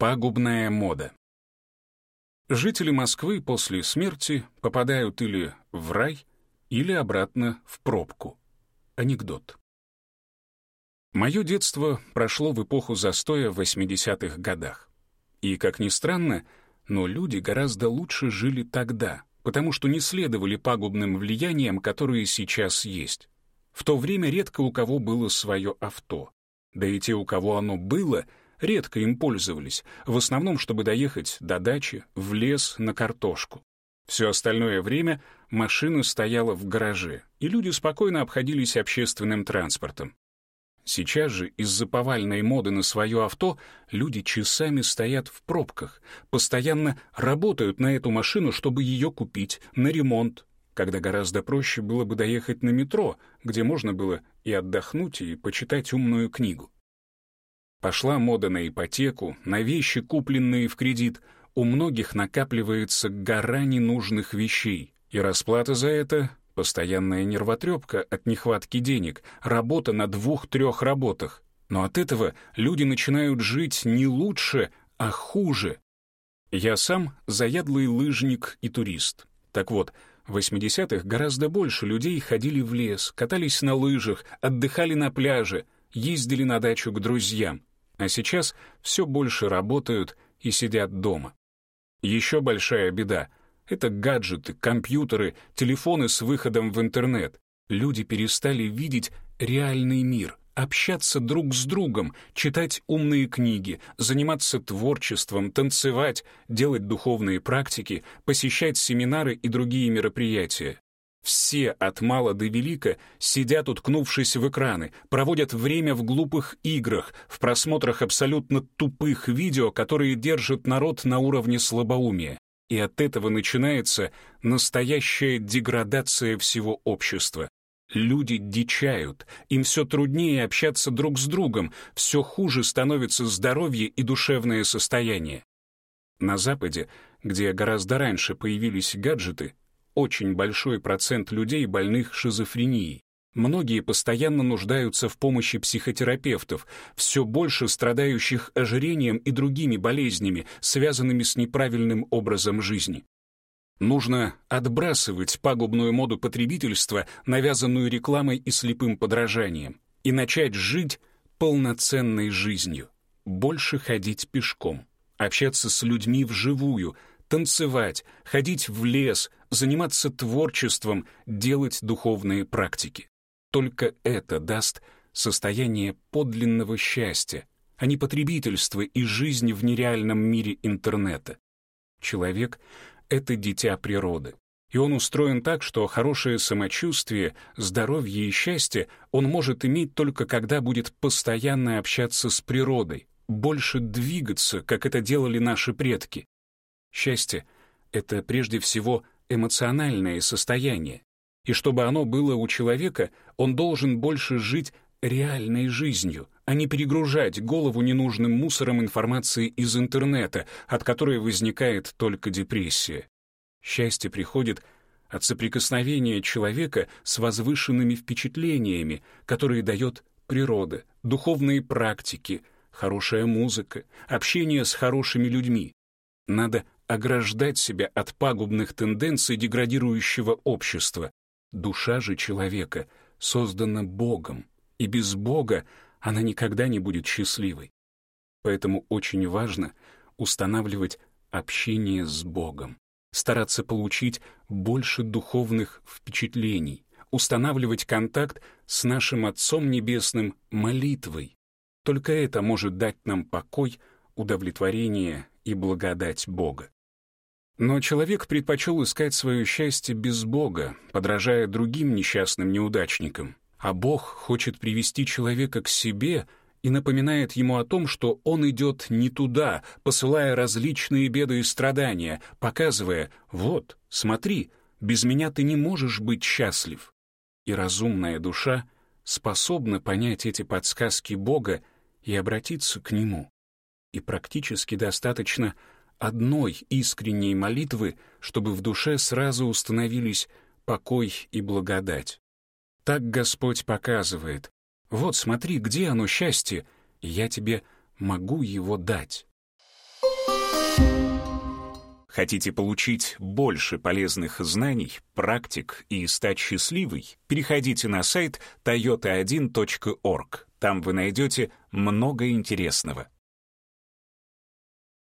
Пагубная мода. Жители Москвы после смерти попадают или в рай, или обратно в пробку. Анекдот. Мое детство прошло в эпоху застоя в 80-х годах. И, как ни странно, но люди гораздо лучше жили тогда, потому что не следовали пагубным влияниям, которые сейчас есть. В то время редко у кого было свое авто. Да и те, у кого оно было, редко им пользовались, в основном, чтобы доехать до дачи, в лес, на картошку. Все остальное время машина стояла в гараже, и люди спокойно обходились общественным транспортом. Сейчас же из-за повальной моды на свое авто люди часами стоят в пробках, постоянно работают на эту машину, чтобы ее купить, на ремонт, когда гораздо проще было бы доехать на метро, где можно было и отдохнуть, и почитать умную книгу. Пошла мода на ипотеку, на вещи, купленные в кредит. У многих накапливается гора ненужных вещей, и расплата за это — постоянная нервотрепка от нехватки денег, работа на 2-3 работах. Но от этого люди начинают жить не лучше, а хуже. Я сам заядлый лыжник и турист. Так вот, в 80-х гораздо больше людей ходили в лес, катались на лыжах, отдыхали на пляже, ездили на дачу к друзьям. А сейчас все больше работают и сидят дома. Еще большая беда — это гаджеты, компьютеры, телефоны с выходом в интернет. Люди перестали видеть реальный мир, общаться друг с другом, читать умные книги, заниматься творчеством, танцевать, делать духовные практики, посещать семинары и другие мероприятия. Все от мала до велика сидят, уткнувшись в экраны, проводят время в глупых играх, в просмотрах абсолютно тупых видео, которые держат народ на уровне слабоумия. И от этого начинается настоящая деградация всего общества. Люди дичают, им все труднее общаться друг с другом, все хуже становится здоровье и душевное состояние. На Западе, где гораздо раньше появились гаджеты, очень большой процент людей, больных шизофренией. Многие постоянно нуждаются в помощи психотерапевтов, все больше страдающих ожирением и другими болезнями, связанными с неправильным образом жизни. Нужно отбрасывать пагубную моду потребительства, навязанную рекламой и слепым подражанием, и начать жить полноценной жизнью. Больше ходить пешком, общаться с людьми вживую, танцевать, ходить в лес, заниматься творчеством, делать духовные практики. Только это даст состояние подлинного счастья, а не потребительство и жизнь в нереальном мире интернета. Человек — это дитя природы, и он устроен так, что хорошее самочувствие, здоровье и счастье он может иметь только когда будет постоянно общаться с природой, больше двигаться, как это делали наши предки. Счастье — это прежде всего эмоциональное состояние, и чтобы оно было у человека, он должен больше жить реальной жизнью, а не перегружать голову ненужным мусором информации из интернета, от которой возникает только депрессия. Счастье приходит от соприкосновения человека с возвышенными впечатлениями, которые дает природа, духовные практики, хорошая музыка, общение с хорошими людьми. Надо ограждать себя от пагубных тенденций деградирующего общества. Душа же человека создана Богом, и без Бога она никогда не будет счастливой. Поэтому очень важно устанавливать общение с Богом, стараться получить больше духовных впечатлений, устанавливать контакт с нашим Отцом Небесным молитвой. Только это может дать нам покой, удовлетворение и благодать Бога. Но человек предпочел искать свое счастье без Бога, подражая другим несчастным неудачникам. А Бог хочет привести человека к себе и напоминает ему о том, что он идет не туда, посылая различные беды и страдания, показывая: «Вот, смотри, без меня ты не можешь быть счастлив». И разумная душа способна понять эти подсказки Бога и обратиться к Нему. И практически достаточно одной искренней молитвы, чтобы в душе сразу установились покой и благодать. Так Господь показывает: вот смотри, где оно счастье, и я тебе могу его дать. Хотите получить больше полезных знаний, практик и стать счастливой? Переходите на сайт toyota1.org. Там вы найдете много интересного.